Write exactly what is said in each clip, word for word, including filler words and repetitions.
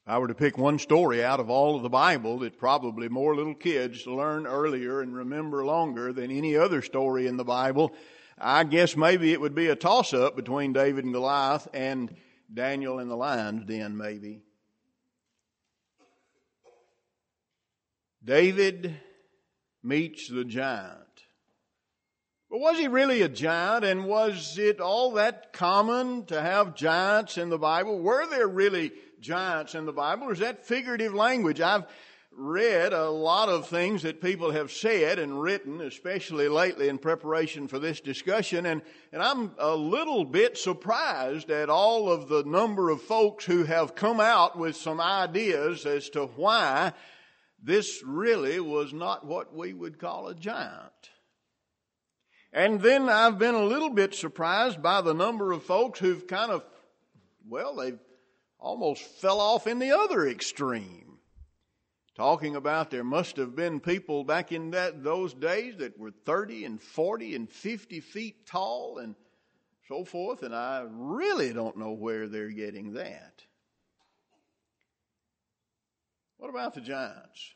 If I were to pick one story out of all of the Bible that probably more little kids learn earlier and remember longer than any other story in the Bible, I guess maybe it would be a toss-up between David and Goliath and Daniel in the lion's den, maybe. David meets the giant. But was he really a giant, and was it all that common to have giants in the Bible? Were there really giants in the Bible, or is that figurative language? I've read a lot of things that people have said and written, especially lately in preparation for this discussion, and, and I'm a little bit surprised at all of the number of folks who have come out with some ideas as to why this really was not what we would call a giant. And then I've been a little bit surprised by the number of folks who've kind of, well, they've almost fell off in the other extreme. Talking about there must have been people back in that those days that were thirty and forty and fifty feet tall and so forth, and I really don't know where they're getting that. What about the giants?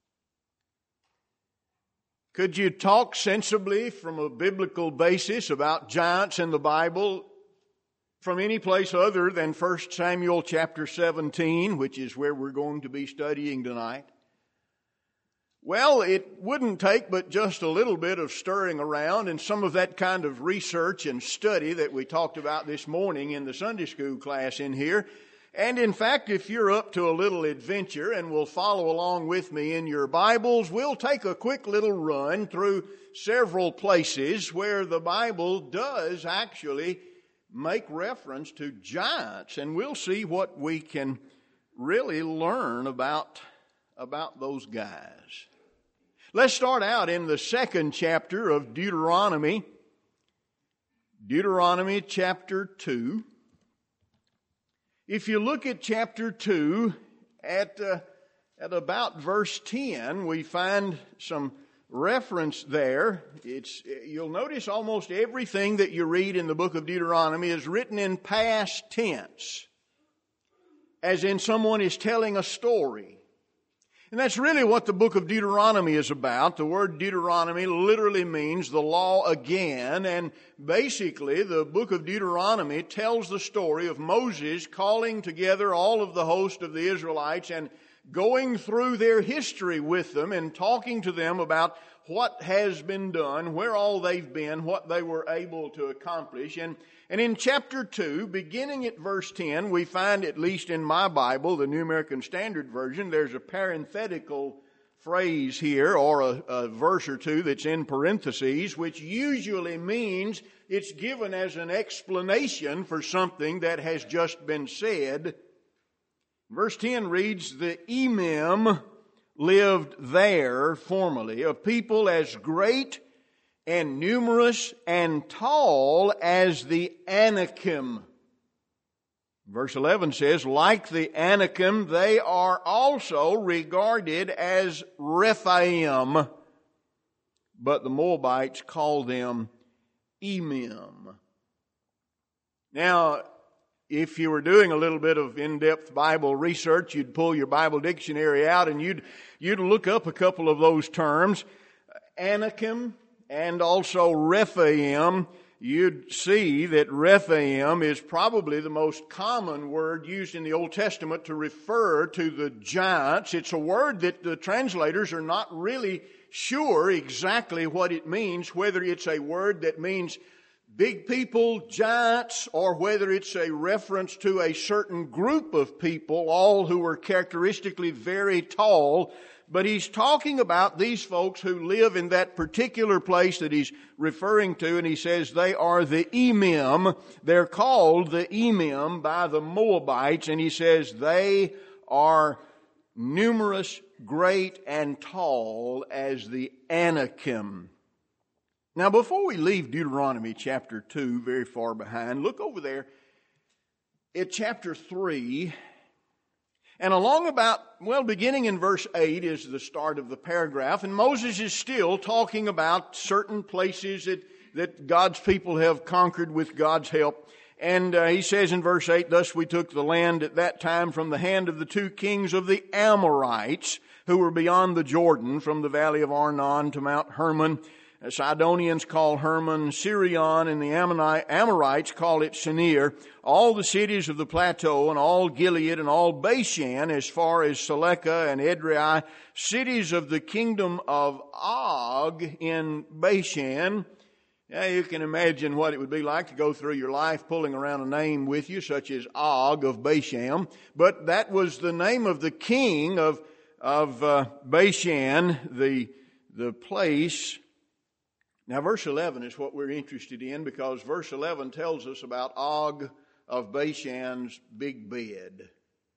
Could you talk sensibly from a biblical basis about giants in the Bible from any place other than First Samuel chapter seventeen, which is where we're going to be studying tonight? Well, it wouldn't take but just a little bit of stirring around and some of that kind of research and study that we talked about this morning in the Sunday school class in here. And in fact, if you're up to a little adventure and will follow along with me in your Bibles, we'll take a quick little run through several places where the Bible does actually make reference to giants, and we'll see what we can really learn about, about those guys. Let's start out in the second chapter of Deuteronomy, Deuteronomy chapter two. If you look at chapter two, at, uh, at about verse ten, we find some reference there. It's, you'll notice almost everything that you read in the book of Deuteronomy is written in past tense, as in someone is telling a story. And that's really what the book of Deuteronomy is about. The word Deuteronomy literally means the law again, and basically the book of Deuteronomy tells the story of Moses calling together all of the host of the Israelites and going through their history with them and talking to them about what has been done, where all they've been, what they were able to accomplish. And, and in chapter two, beginning at verse ten, we find, at least in my Bible, the New American Standard Version, there's a parenthetical phrase here, or a, a verse or two that's in parentheses, which usually means it's given as an explanation for something that has just been said. Verse ten reads, "The Emim lived there formerly, a people as great and numerous and tall as the Anakim." Verse eleven says, "Like the Anakim, they are also regarded as Rephaim, but the Moabites call them Emim." Now, if you were doing a little bit of in-depth Bible research, you'd pull your Bible dictionary out and you'd you'd look up a couple of those terms, Anakim and also Rephaim. You'd see that Rephaim is probably the most common word used in the Old Testament to refer to the giants. It's a word that the translators are not really sure exactly what it means, whether it's a word that means big people, giants, or whether it's a reference to a certain group of people, all who were characteristically very tall. But he's talking about these folks who live in that particular place that he's referring to, and he says they are the Emim. They're called the Emim by the Moabites, and he says they are numerous, great, and tall as the Anakim. Now, before we leave Deuteronomy chapter two very far behind, look over there at chapter three. And along about, well, beginning in verse eight is the start of the paragraph. And Moses is still talking about certain places that, that God's people have conquered with God's help. And uh, he says in verse eight, thus we took the land at that time from the hand of the two kings of the Amorites, who were beyond the Jordan, from the valley of Arnon to Mount Hermon. The Sidonians call Hermon Sirion, and the Amorites call it Senir. All the cities of the plateau, and all Gilead, and all Bashan, as far as Selecah and Edrei, cities of the kingdom of Og in Bashan. Now you can imagine what it would be like to go through your life pulling around a name with you, such as Og of Bashan. But that was the name of the king of of uh, Bashan, the the place. Now, verse eleven is what we're interested in, because verse eleven tells us about Og of Bashan's big bed.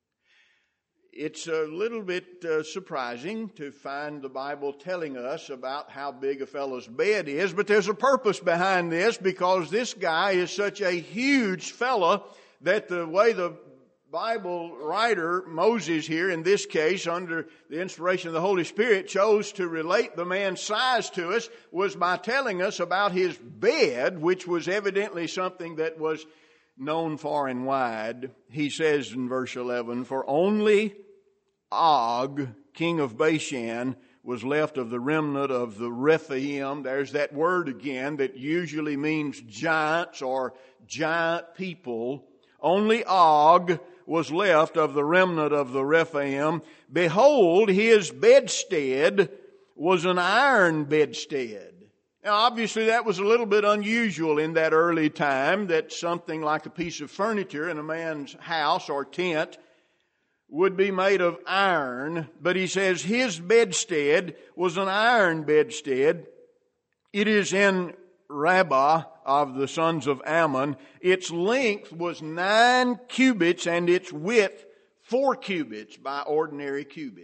It's a little bit uh, surprising to find the Bible telling us about how big a fellow's bed is, but there's a purpose behind this, because this guy is such a huge fella that the way the Bible writer, Moses here in this case, under the inspiration of the Holy Spirit, chose to relate the man's size to us was by telling us about his bed, which was evidently something that was known far and wide. He says in verse eleven, for only Og, king of Bashan, was left of the remnant of the Rephaim. There's that word again that usually means giants or giant people. Only Og was left of the remnant of the Rephaim. Behold, his bedstead was an iron bedstead. Now, obviously, that was a little bit unusual in that early time, that something like a piece of furniture in a man's house or tent would be made of iron. But he says his bedstead was an iron bedstead. It is in Rabbah of the sons of Ammon. Its length was nine cubits and its width four cubits by ordinary cubit.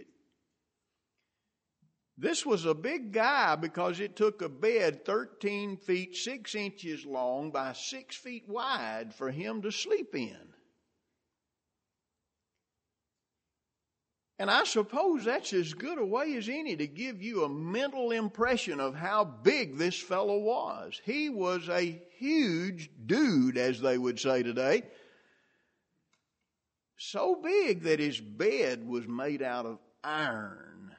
This was a big guy, because it took a bed thirteen feet six inches long by six feet wide for him to sleep in. And I suppose that's as good a way as any to give you a mental impression of how big this fellow was. He was a huge dude, as they would say today. So big that his bed was made out of iron.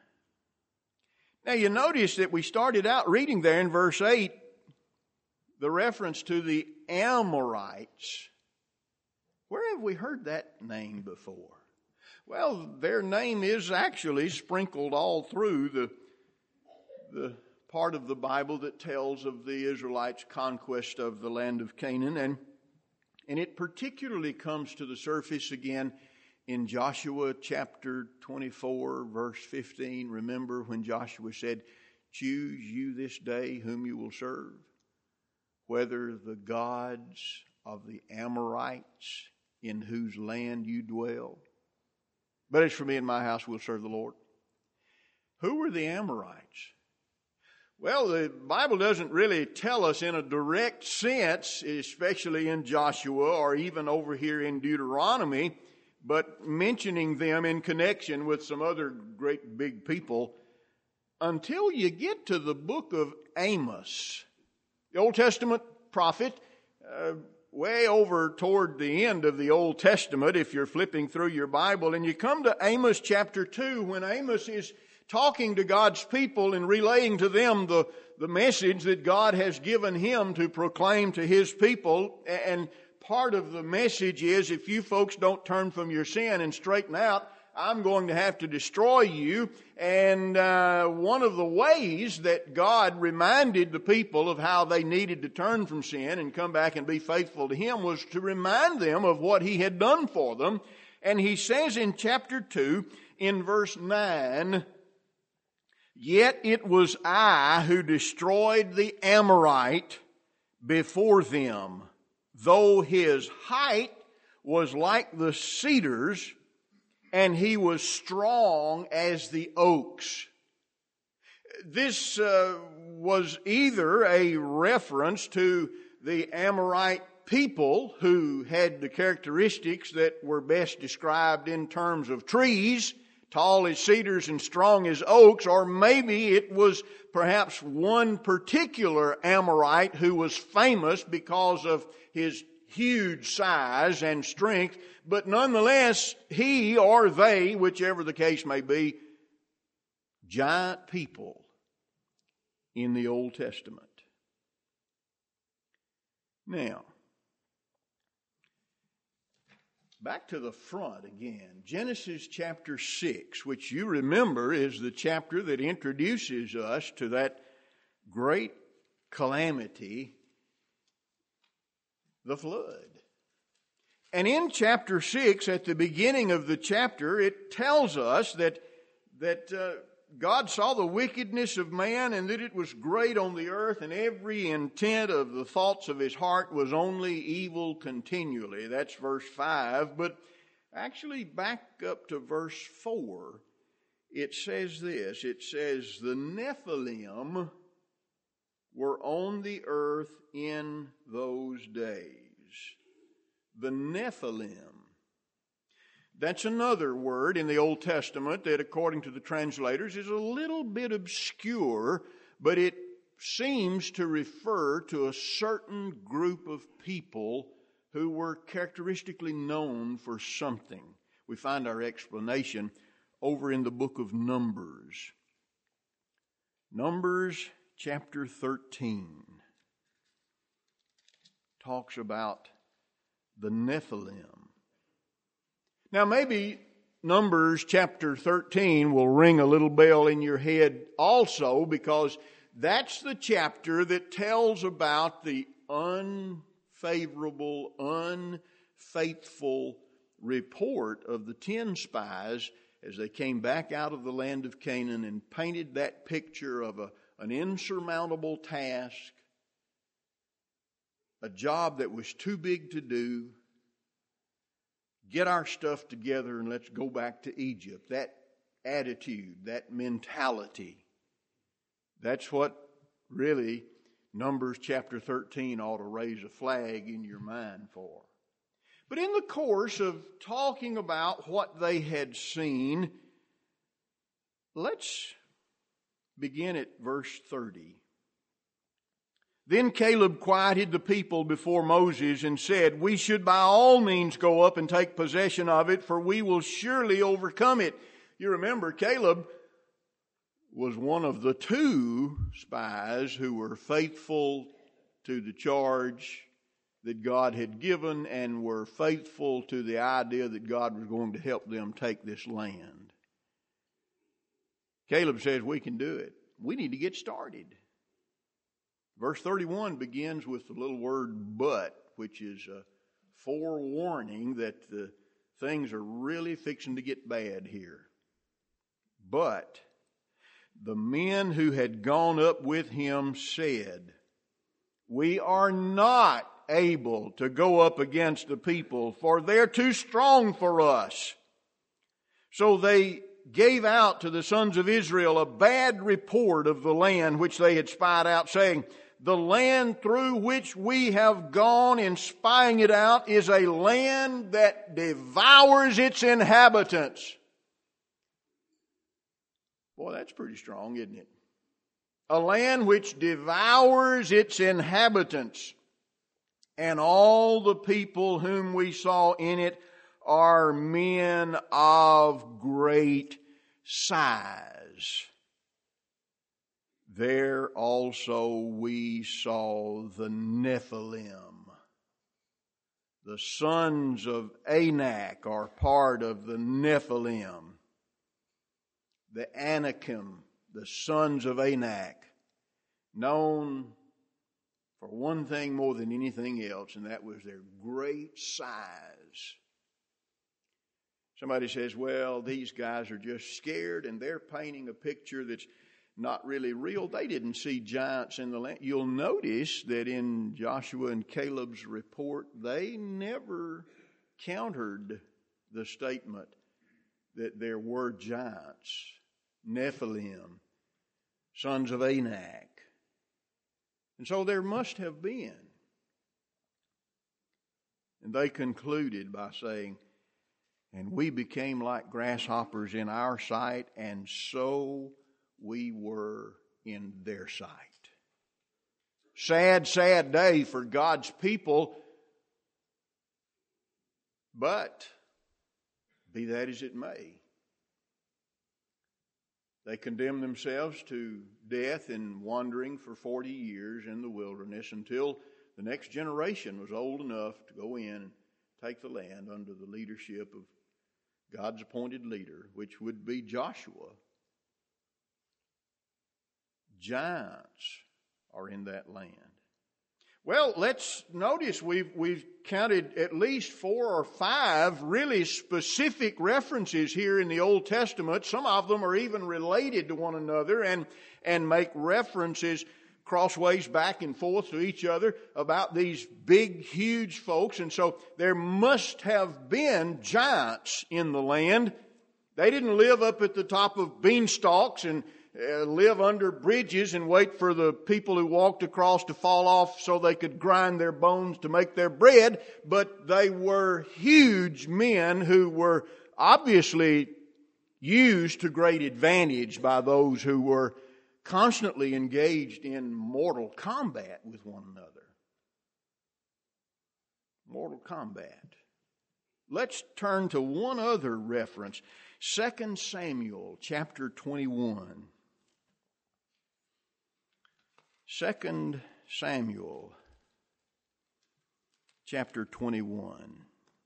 Now you notice that we started out reading there in verse eight, the reference to the Amorites. Where have we heard that name before? Well, their name is actually sprinkled all through the, the part of the Bible that tells of the Israelites' conquest of the land of Canaan. And, and it particularly comes to the surface again in Joshua chapter twenty-four, verse fifteen. Remember when Joshua said, choose you this day whom you will serve, whether the gods of the Amorites in whose land you dwell. But as for me and my house, we'll serve the Lord. Who were the Amorites? Well, the Bible doesn't really tell us in a direct sense, especially in Joshua or even over here in Deuteronomy, but mentioning them in connection with some other great big people until you get to the book of Amos. The Old Testament prophet, uh, way over toward the end of the Old Testament, if you're flipping through your Bible, and you come to Amos chapter two, when Amos is talking to God's people and relaying to them the, the message that God has given him to proclaim to his people. And part of the message is, if you folks don't turn from your sin and straighten out, I'm going to have to destroy you. And uh, one of the ways that God reminded the people of how they needed to turn from sin and come back and be faithful to him was to remind them of what he had done for them. And he says in chapter two, in verse nine, yet it was I who destroyed the Amorite before them, though his height was like the cedars, and he was strong as the oaks. This uh, was either a reference to the Amorite people who had the characteristics that were best described in terms of trees, tall as cedars and strong as oaks, or maybe it was perhaps one particular Amorite who was famous because of his huge size and strength, but nonetheless, he or they, whichever the case may be, giant people in the Old Testament. Now, back to the front again. Genesis chapter six, which you remember is the chapter that introduces us to that great calamity, the flood. And in chapter six, at the beginning of the chapter, it tells us that, that uh, God saw the wickedness of man and that it was great on the earth, and every intent of the thoughts of his heart was only evil continually. That's verse five. But actually back up to verse four, it says this. It says, the Nephilim were on the earth in those days. The Nephilim. That's another word in the Old Testament that, according to the translators, is a little bit obscure, but it seems to refer to a certain group of people who were characteristically known for something. We find our explanation over in the book of Numbers. Numbers chapter thirteen talks about the Nephilim. Now maybe Numbers chapter thirteen will ring a little bell in your head also, because that's the chapter that tells about the unfavorable, unfaithful report of the ten spies as they came back out of the land of Canaan and painted that picture of a, an insurmountable task, a job that was too big to do. Get our stuff together and let's go back to Egypt. That attitude, that mentality, that's what really Numbers chapter thirteen ought to raise a flag in your mind for. But in the course of talking about what they had seen, let's begin at verse thirty. Then Caleb quieted the people before Moses and said, we should by all means go up and take possession of it, for we will surely overcome it. You remember, Caleb was one of the two spies who were faithful to the charge that God had given and were faithful to the idea that God was going to help them take this land. Caleb says, we can do it. We need to get started. Verse thirty-one begins with the little word but, which is a forewarning that the things are really fixing to get bad here. But the men who had gone up with him said, we are not able to go up against the people, for they're too strong for us. So they gave out to the sons of Israel a bad report of the land which they had spied out, saying, the land through which we have gone in spying it out is a land that devours its inhabitants. Boy, that's pretty strong, isn't it? A land which devours its inhabitants. And all the people whom we saw in it are men of great size. There also we saw the Nephilim. The sons of Anak are part of the Nephilim. The Anakim, the sons of Anak, known for one thing more than anything else, and that was their great size. Somebody says, well, these guys are just scared and they're painting a picture that's not really real. They didn't see giants in the land. You'll notice that in Joshua and Caleb's report, they never countered the statement that there were giants, Nephilim, sons of Anak. And so there must have been. And they concluded by saying, and we became like grasshoppers in our sight, and so we were in their sight. Sad, sad day for God's people But, be that as it may, they condemned themselves to death in wandering for forty years in the wilderness until the next generation was old enough to go in and take the land under the leadership of God's appointed leader, which would be Joshua. Giants are in that land. Well, let's notice we've, we've counted at least four or five really specific references here in the Old Testament. Some of them are even related to one another and, and make references crossways back and forth to each other about these big, huge folks. And so there must have been giants in the land. They didn't live up at the top of beanstalks and uh, live under bridges and wait for the people who walked across to fall off so they could grind their bones to make their bread. But they were huge men who were obviously used to great advantage by those who were constantly engaged in mortal combat with one another. Mortal combat. Let's turn to one other reference. Second Samuel chapter twenty-one. Second Samuel chapter twenty-one.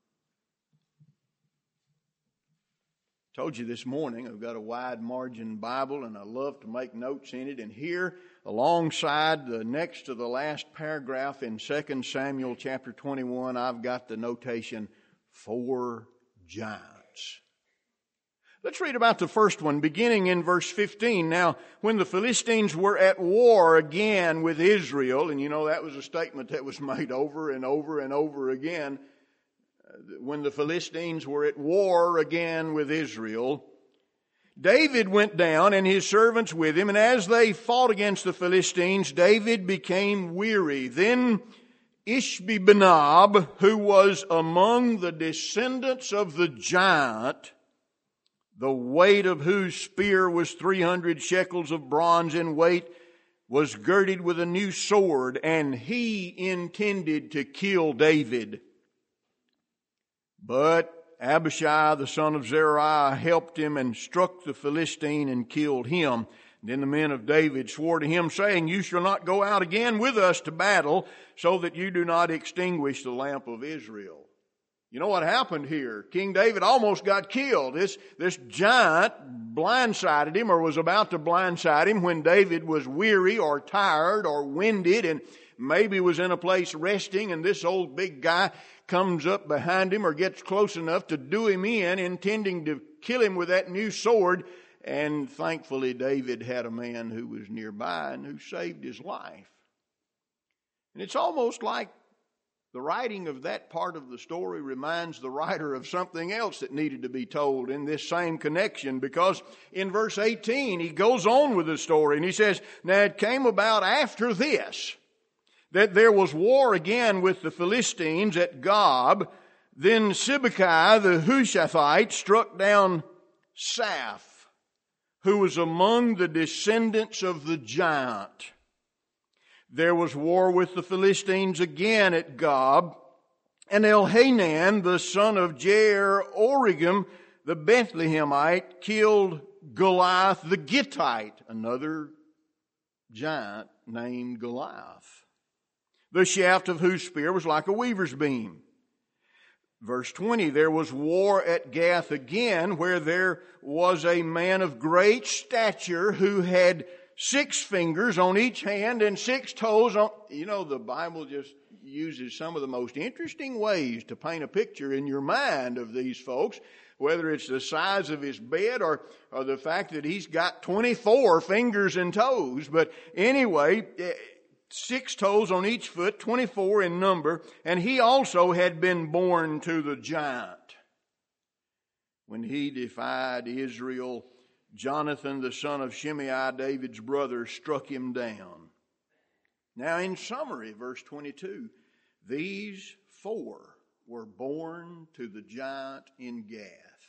Told you this morning I've got a wide margin Bible and I love to make notes in it. And here, alongside the next to the last paragraph in Second Samuel chapter twenty-one, I've got the notation, four giants. Let's read about the first one, beginning in verse fifteen. Now, when the Philistines were at war again with Israel, and you know that was a statement that was made over and over and over again, when the Philistines were at war again with Israel, David went down and his servants with him, and as they fought against the Philistines, David became weary. Then Ishbi-benob, who was among the descendants of the giant, the weight of whose spear was three hundred shekels of bronze in weight, was girded with a new sword, and he intended to kill David. But Abishai, the son of Zeruiah, helped him and struck the Philistine and killed him. Then the men of David swore to him, saying, "You shall not go out again with us to battle, so that you do not extinguish the lamp of Israel." You know what happened here? King David almost got killed. This, this giant blindsided him, or was about to blindside him, when David was weary or tired or winded and maybe was in a place resting, and this old big guy comes up behind him or gets close enough to do him in, intending to kill him with that new sword. And thankfully David had a man who was nearby and who saved his life. And it's almost like the writing of that part of the story reminds the writer of something else that needed to be told in this same connection, because in verse eighteen he goes on with the story and he says, "Now it came about after this, that there was war again with the Philistines at Gob. Then Sibbecai the Hushathite struck down Saph, who was among the descendants of the giant. There was war with the Philistines again at Gob, and Elhanan the son of Jair-Oregim the Bethlehemite killed Goliath the Gittite," another giant named Goliath, "the shaft of whose spear was like a weaver's beam." Verse twenty, there was war at Gath again, where there was a man of great stature who had six fingers on each hand and six toes on... You know, the Bible just uses some of the most interesting ways to paint a picture in your mind of these folks, whether it's the size of his bed or, or the fact that he's got twenty-four fingers and toes. But anyway, six toes on each foot, twenty-four in number, and he also had been born to the giant. When he defied Israel, Jonathan, the son of Shimei, David's brother, struck him down. Now, in summary, verse twenty-two, these four were born to the giant in Gath,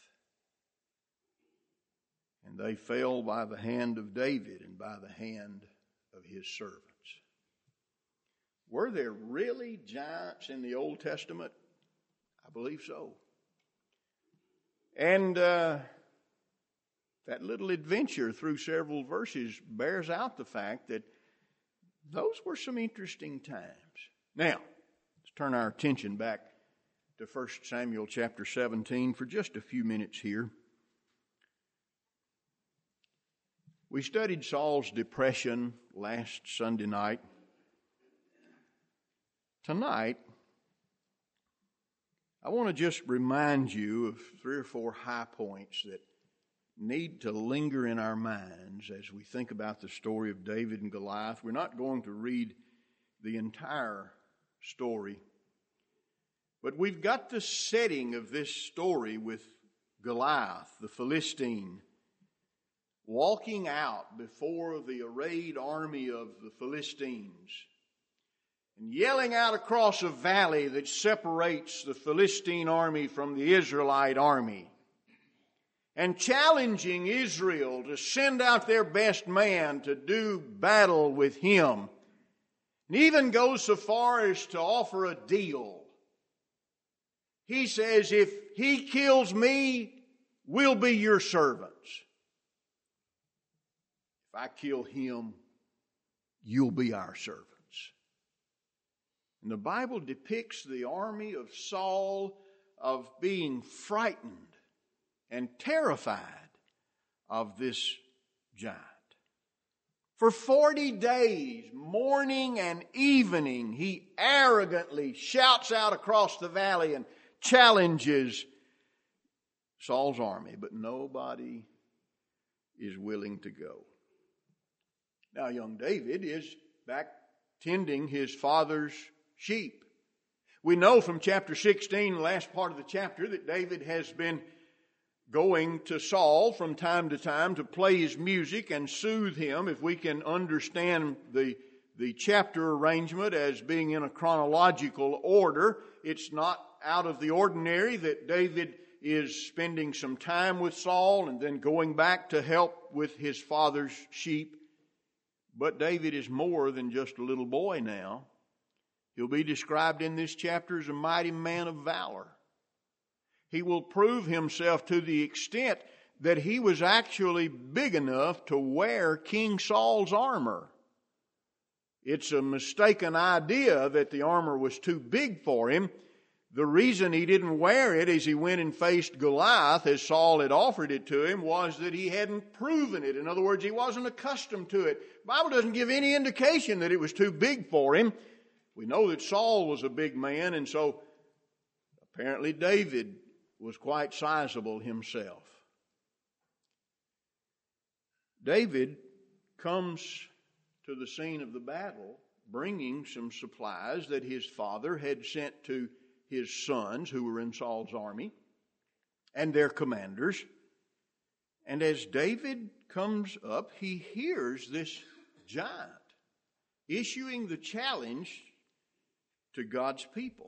and they fell by the hand of David and by the hand of his servants. Were there really giants in the Old Testament? I believe so. And uh, that little adventure through several verses bears out the fact that those were some interesting times. Now, let's turn our attention back to First Samuel chapter seventeen for just a few minutes here. We studied Saul's depression last Sunday night. Tonight, I want to just remind you of three or four high points that need to linger in our minds as we think about the story of David and Goliath. We're not going to read the entire story, but we've got the setting of this story with Goliath, the Philistine, walking out before the arrayed army of the Philistines and yelling out across a valley that separates the Philistine army from the Israelite army, and challenging Israel to send out their best man to do battle with him, and even goes so far as to offer a deal. He says, if he kills me, we'll be your servants. If I kill him, you'll be our servants. And the Bible depicts the army of Saul of being frightened and terrified of this giant. For forty days, morning and evening, he arrogantly shouts out across the valley and challenges Saul's army, but nobody is willing to go. Now, young David is back tending his father's sheep. We know from chapter sixteen, the last part of the chapter, that David has been going to Saul from time to time to play his music and soothe him. If we can understand the, the chapter arrangement as being in a chronological order, it's not out of the ordinary that David is spending some time with Saul and then going back to help with his father's sheep. But David is more than just a little boy now. He'll be described in this chapter as a mighty man of valor. He will prove himself to the extent that he was actually big enough to wear King Saul's armor. It's a mistaken idea that the armor was too big for him. The reason he didn't wear it as he went and faced Goliath, as Saul had offered it to him, was that he hadn't proven it. In other words, he wasn't accustomed to it. The Bible doesn't give any indication that it was too big for him. We know that Saul was a big man, and so apparently David was quite sizable himself. David comes to the scene of the battle bringing some supplies that his father had sent to his sons who were in Saul's army and their commanders. And as David comes up, he hears this giant issuing the challenge to God's people.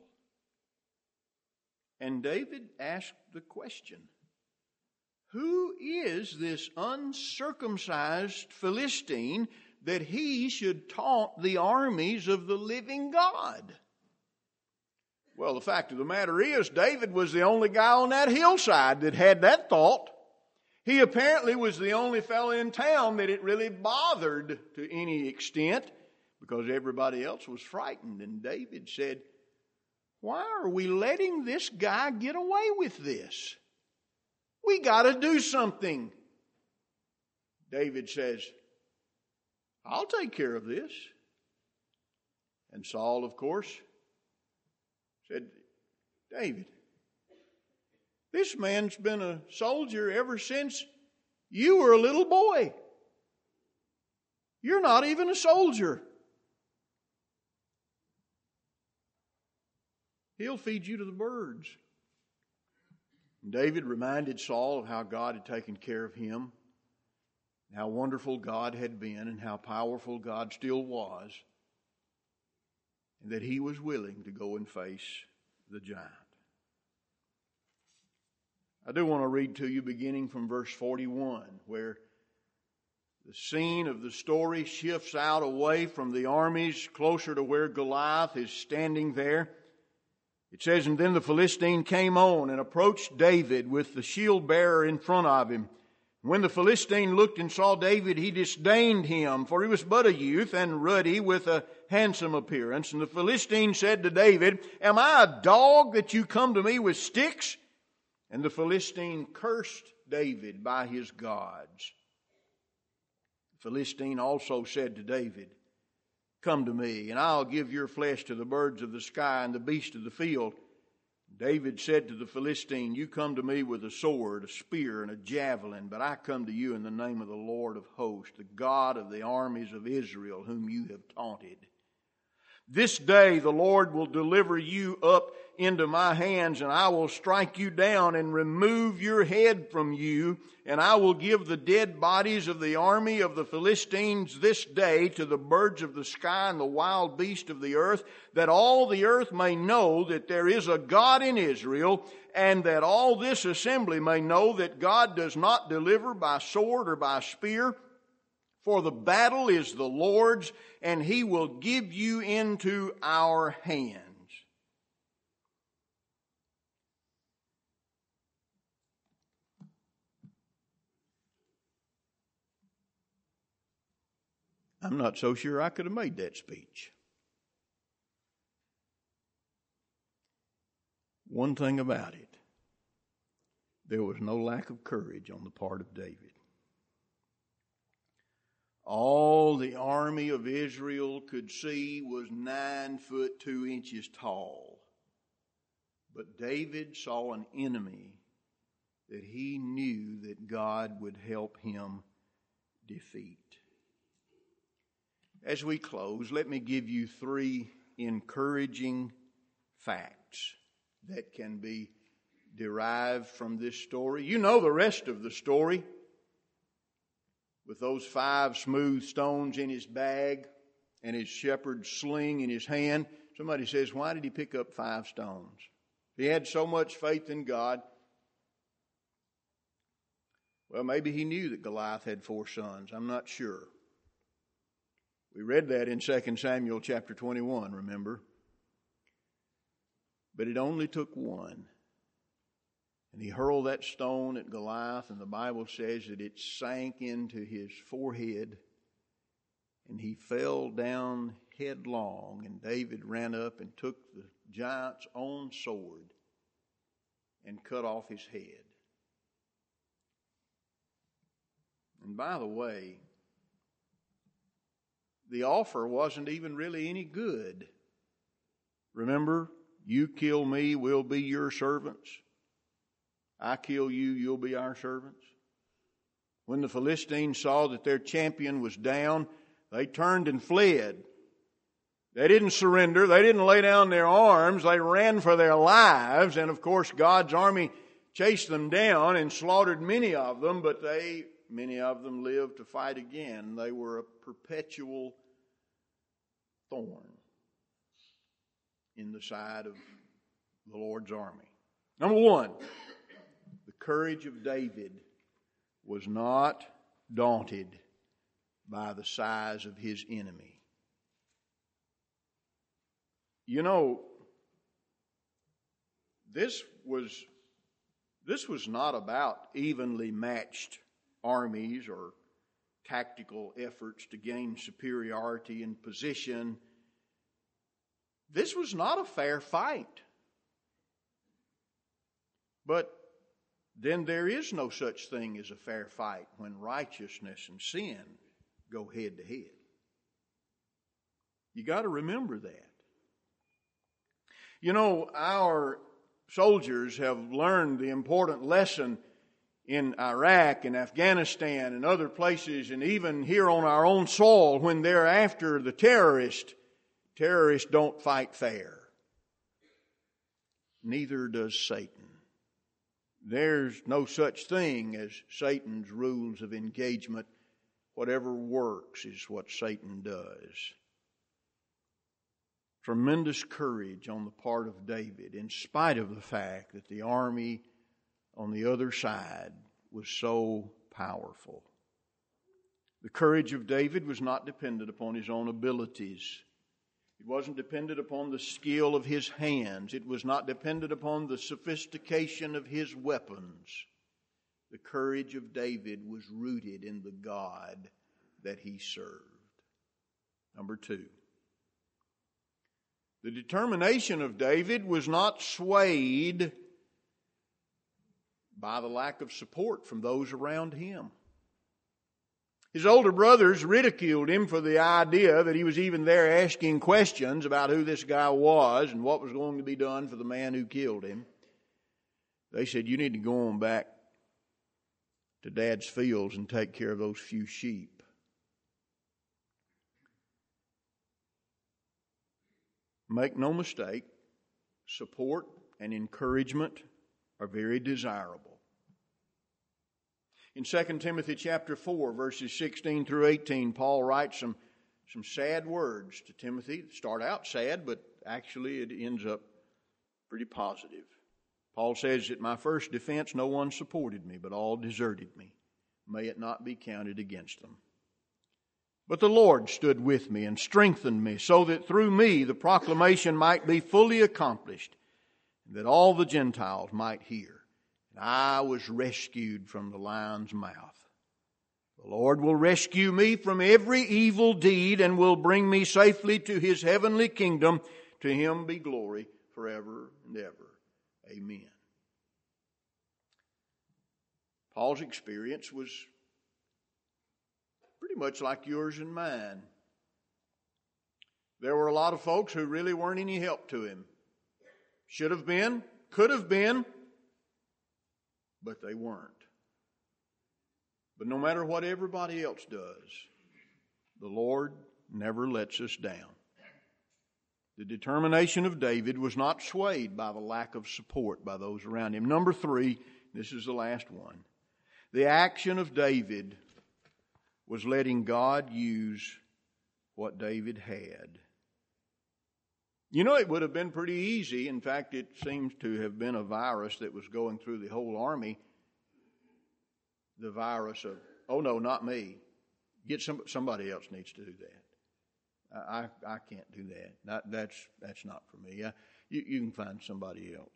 And David asked the question, who is this uncircumcised Philistine that he should taunt the armies of the living God? Well, the fact of the matter is, David was the only guy on that hillside that had that thought. He apparently was the only fellow in town that it really bothered to any extent, because everybody else was frightened. And David said, why are we letting this guy get away with this? We got to do something. David says, I'll take care of this. And Saul, of course, said, David, this man's been a soldier ever since you were a little boy. You're not even a soldier. He'll feed you to the birds. And David reminded Saul of how God had taken care of him, how wonderful God had been, and how powerful God still was, and that he was willing to go and face the giant. I do want to read to you beginning from verse forty-one, where the scene of the story shifts out away from the armies closer to where Goliath is standing there. It says, and then the Philistine came on and approached David with the shield bearer in front of him. When the Philistine looked and saw David, he disdained him, for he was but a youth and ruddy with a handsome appearance. And the Philistine said to David, am I a dog that you come to me with sticks? And the Philistine cursed David by his gods. The Philistine also said to David, come to me, and I'll give your flesh to the birds of the sky and the beasts of the field. David said to the Philistine, you come to me with a sword, a spear, and a javelin, but I come to you in the name of the Lord of hosts, the God of the armies of Israel, whom you have taunted. This day the Lord will deliver you up into my hands, and I will strike you down and remove your head from you, and I will give the dead bodies of the army of the Philistines this day to the birds of the sky and the wild beasts of the earth, that all the earth may know that there is a God in Israel, and that all this assembly may know that God does not deliver by sword or by spear, for the battle is the Lord's, and He will give you into our hands. I'm not so sure I could have made that speech. One thing about it, there was no lack of courage on the part of David. All the army of Israel could see was nine foot two inches tall. But David saw an enemy that he knew that God would help him defeat. As we close, let me give you three encouraging facts that can be derived from this story. You know the rest of the story. With those five smooth stones in his bag and his shepherd's sling in his hand. Somebody says, why did he pick up five stones? He had so much faith in God. Well, maybe he knew that Goliath had four sons. I'm not sure. We read that in Second Samuel chapter twenty-one, remember? But it only took one. And he hurled that stone at Goliath, and the Bible says that it sank into his forehead, and he fell down headlong, and David ran up and took the giant's own sword and cut off his head. And by the way, the offer wasn't even really any good. Remember, you kill me, we'll be your servants. I kill you, you'll be our servants. When the Philistines saw that their champion was down, they turned and fled. They didn't surrender. They didn't lay down their arms. They ran for their lives. And of course, God's army chased them down and slaughtered many of them, but they, many of them lived to fight again. They were a perpetual thorn in the side of the Lord's army. Number one, the courage of David was not daunted by the size of his enemy. You know, this was this was not about evenly matched armies or tactical efforts to gain superiority in position. This was not a fair fight. But then there is no such thing as a fair fight when righteousness and sin go head to head. You got to remember that. You know, our soldiers have learned the important lesson in Iraq and Afghanistan and other places, and even here on our own soil, when they're after the terrorist, terrorists don't fight fair. Neither does Satan. There's no such thing as Satan's rules of engagement. Whatever works is what Satan does. Tremendous courage on the part of David, in spite of the fact that the army on the other side was so powerful. The courage of David was not dependent upon his own abilities. It wasn't dependent upon the skill of his hands. It was not dependent upon the sophistication of his weapons. The courage of David was rooted in the God that he served. Number two, the determination of David was not swayed by the lack of support from those around him. His older brothers ridiculed him for the idea that he was even there asking questions about who this guy was and what was going to be done for the man who killed him. They said, you need to go on back to Dad's fields and take care of those few sheep. Make no mistake, support and encouragement are very desirable. In Second Timothy chapter four, verses sixteen through eighteen, Paul writes some, some sad words to Timothy. Start out sad, but actually it ends up pretty positive. Paul says, at my first defense no one supported me, but all deserted me. May it not be counted against them. But the Lord stood with me and strengthened me, so that through me the proclamation might be fully accomplished, and that all the Gentiles might hear. And I was rescued from the lion's mouth. The Lord will rescue me from every evil deed and will bring me safely to His heavenly kingdom. To Him be glory forever and ever. Amen. Paul's experience was pretty much like yours and mine. There were a lot of folks who really weren't any help to him. Should have been, could have been, but they weren't. But no matter what everybody else does, the Lord never lets us down. The determination of David was not swayed by the lack of support by those around him. Number three, this is the last one. The action of David was letting God use what David had. You know, it would have been pretty easy. In fact, it seems to have been a virus that was going through the whole army. The virus of, oh no, not me. Get some, somebody else needs to do that. I, I can't do that. That that's that's not for me. I, you, you can find somebody else.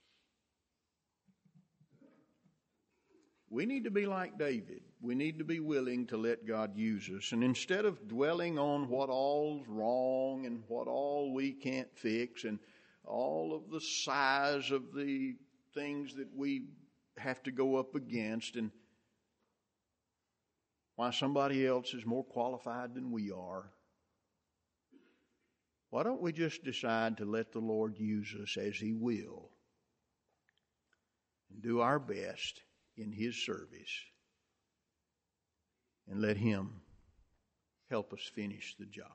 We need to be like David. We need to be willing to let God use us. And instead of dwelling on what all's wrong and what all we can't fix and all of the size of the things that we have to go up against and why somebody else is more qualified than we are, why don't we just decide to let the Lord use us as He will and do our best in His service and let Him help us finish the job.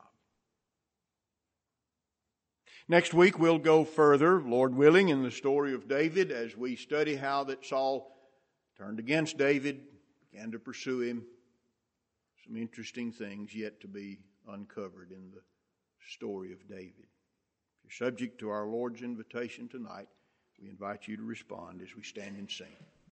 Next week we'll go further, Lord willing, in the story of David as we study how that Saul turned against David, began to pursue him. Some interesting things yet to be uncovered in the story of David. If you're subject to our Lord's invitation tonight, we invite you to respond as we stand and sing.